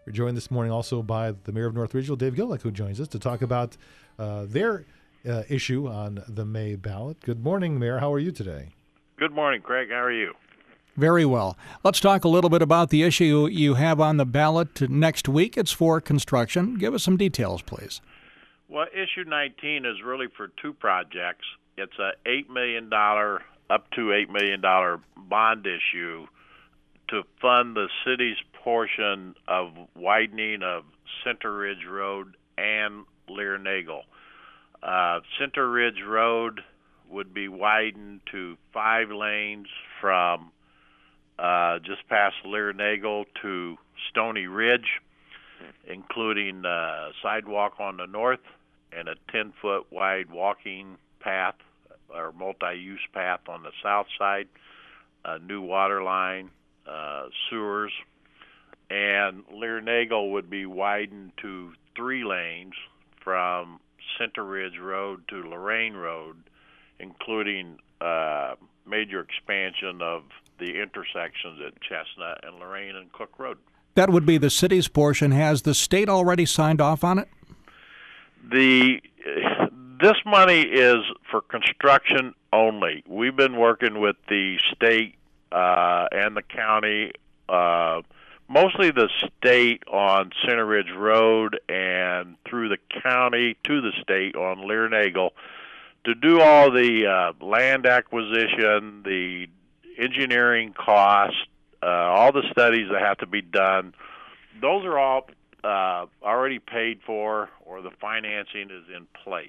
We're joined this morning also by the mayor of North Ridgeville, Dave Gillick, who joins us to talk about their issue on the May ballot. Good morning, Mayor. How are you today? Good morning, Craig. How are you? Very well. Let's talk a little bit about the issue you have on the ballot next week. It's for construction. Give us some details, please. Well, issue 19 is really for two projects. It's a $8 million, up to $8 million bond issue to fund the city's portion of widening of Center Ridge Road and Lear Nagel. Center Ridge Road would be widened to 5 lanes from just past Lear Nagel to Stony Ridge, including sidewalk on the north and a 10-foot wide walking path or multi-use path on the south side, a new water line, sewers, and Lear Nagel would be widened to 3 lanes from Center Ridge Road to Lorraine Road, including major expansion of the intersections at Chestnut and Lorraine and Cook Road. That would be the city's portion. Has the state already signed off on it? This money is for construction only. We've been working with the state and the county, mostly the state on Center Ridge Road and through the county to the state on Lear Nagel to do all the land acquisition, the engineering costs, all the studies that have to be done. Those are all already paid for, or the financing is in place.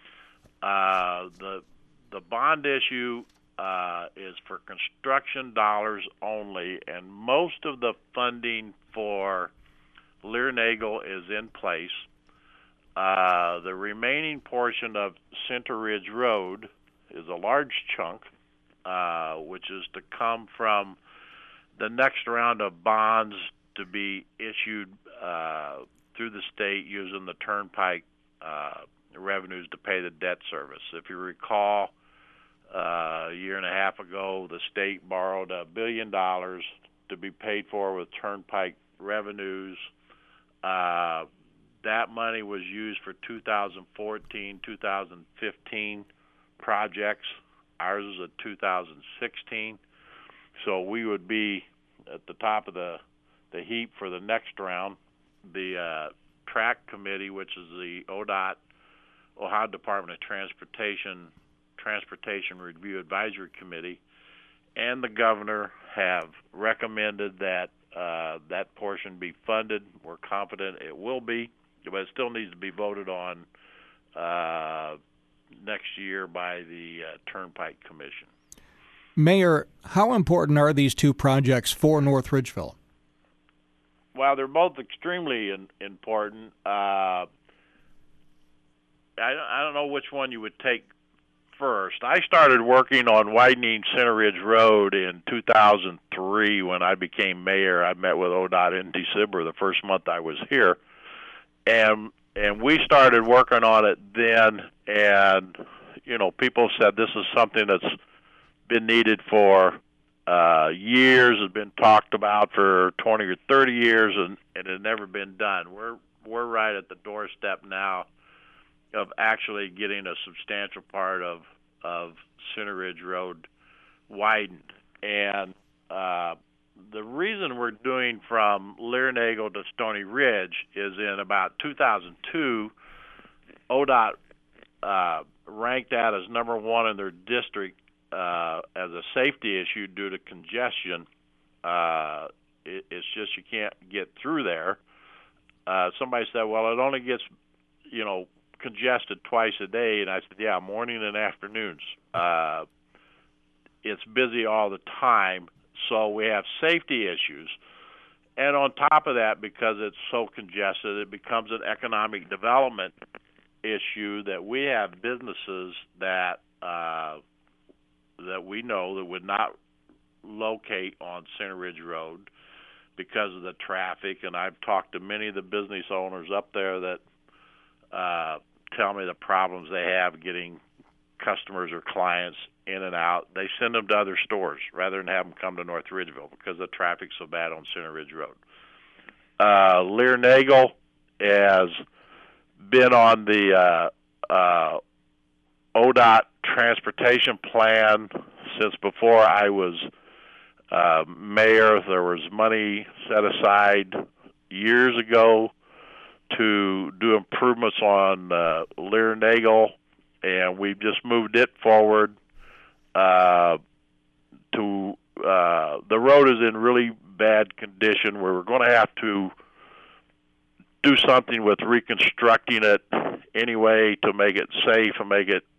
The bond issue is for construction dollars only, and most of the funding for Lear Nagel is in place. The remaining portion of Center Ridge Road is a large chunk, which is to come from the next round of bonds to be issued through the state using the turnpike revenues to pay the debt service. If you recall, a year and a half ago, the state borrowed $1 billion to be paid for with turnpike revenues. That money was used for 2014, 2015 projects. Ours is a 2016. So we would be at the top of the heap for the next round. The TRAC committee, which is the ODOT, Ohio Department of Transportation Review Advisory Committee, and the governor have recommended that that portion be funded. We're confident it will be, but it still needs to be voted on next year by the Turnpike Commission. Mayor, how important are these two projects for North Ridgeville? Well, they're both extremely important. I don't know which one you would take first. I started working on widening Center Ridge Road in 2003 when I became mayor. I met with ODOT in December, the first month I was here, and we started working on it then. And people said this is something that's been needed for years, has been talked about for 20 or 30 years, and it had never been done. We're right at the doorstep now of actually getting a substantial part of Center Ridge Road widened. And the reason we're doing from Lear Nagel to Stony Ridge is in about 2002, ODOT ranked that as number one in their district as a safety issue due to congestion. It's just you can't get through there. Somebody said, well, it only gets, congested twice a day, and I said, yeah, morning and afternoons. It's busy all the time, so we have safety issues. And on top of that, because it's so congested, it becomes an economic development issue that we have businesses that we know that would not locate on Center Ridge Road because of the traffic. And I've talked to many of the business owners up there that tell me the problems they have getting customers or clients in and out. They send them to other stores rather than have them come to North Ridgeville because the traffic's so bad on Center Ridge Road. Lear Nagel has been on the ODOT transportation plan since before I was mayor. There was money set aside years ago to do improvements on Lear Nagel, and we've just moved it forward. The road is in really bad condition where we're going to have to do something with reconstructing it anyway to make it safe and make it,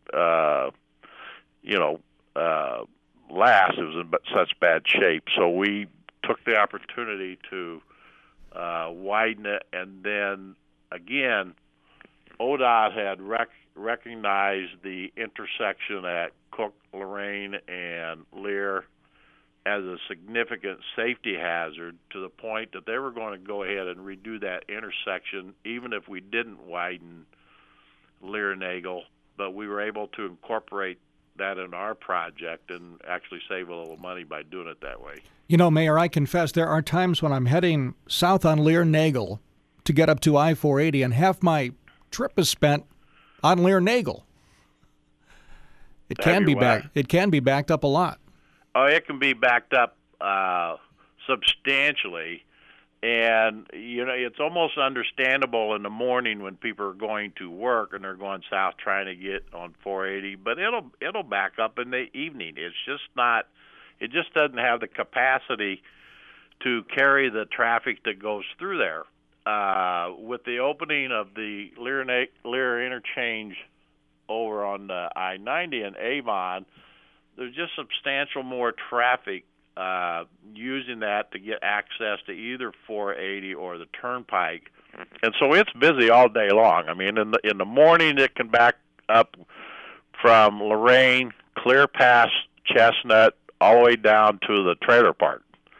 last. It was in such bad shape. So we took the opportunity to widen it, and then again, ODOT had recognized the intersection at Cook, Lorraine, and Lear as a significant safety hazard to the point that they were going to go ahead and redo that intersection even if we didn't widen Lear Nagel, but we were able to incorporate that in our project and actually save a little money by doing it that way. You know, Mayor, I confess there are times when I'm heading south on Lear Nagel to get up to I-480, and half my trip is spent on Lear Nagel. It can be backed up a lot. Oh, it can be backed up substantially, and it's almost understandable in the morning when people are going to work and they're going south trying to get on 480. But it'll back up in the evening. It's just not. It just doesn't have the capacity to carry the traffic that goes through there. With the opening of the Lear interchange over on I-90 in Avon, there's just substantial more traffic using that to get access to either 480 or the Turnpike, and so it's busy all day long. I mean, in the morning it can back up from Lorraine, clear past Chestnut, all the way down to the trailer park,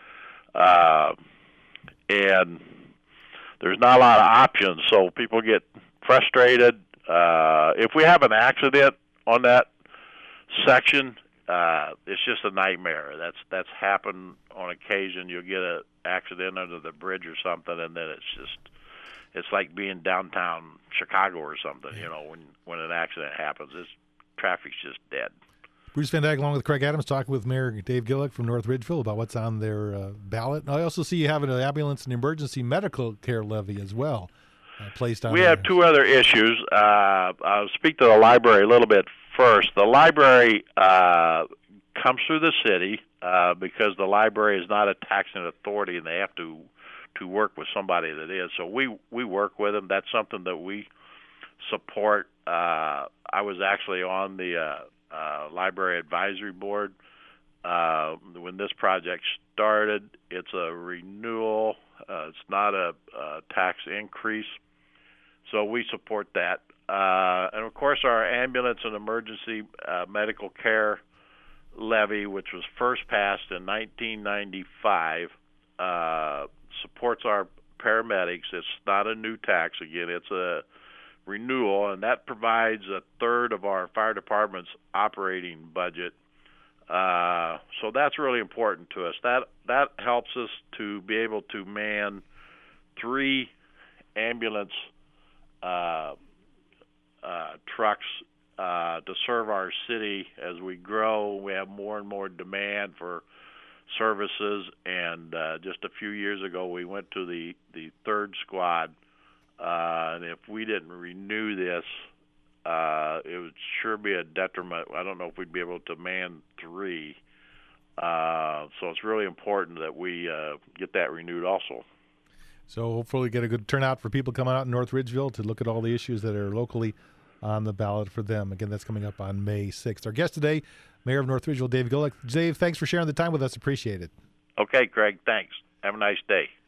and there's not a lot of options, so people get frustrated. If we have an accident on that section, it's just a nightmare. That's happened on occasion. You'll get an accident under the bridge or something, and then it's like being downtown Chicago or something. When an accident happens, traffic's just dead. Bruce Van Dyke, along with Craig Adams, talking with Mayor Dave Gillick from North Ridgeville about what's on their ballot. And I also see you have an ambulance and emergency medical care levy as well placed on. We have two other issues. I'll speak to the library a little bit first. The library comes through the city because the library is not a taxing authority, and they have to work with somebody that is. So we work with them. That's something that we support. I was actually on the library advisory board when this project started. It's a renewal. It's not a tax increase. So we support that. And, of course, our ambulance and emergency medical care levy, which was first passed in 1995, supports our paramedics. It's not a new tax. Again, it's a renewal, and that provides a third of our fire department's operating budget. So that's really important to us. That helps us to be able to man 3 ambulance trucks to serve our city as we grow. We have more and more demand for services, and just a few years ago we went to the third squad, and if we didn't renew this, it would sure be a detriment. I don't know if we'd be able to man 3. So it's really important that we get that renewed also. So hopefully get a good turnout for people coming out in North Ridgeville to look at all the issues that are locally on the ballot for them. Again, that's coming up on May 6th. Our guest today, Mayor of North Ridgeville, Dave Gillick. Dave, thanks for sharing the time with us. Appreciate it. Okay, Craig, thanks. Have a nice day.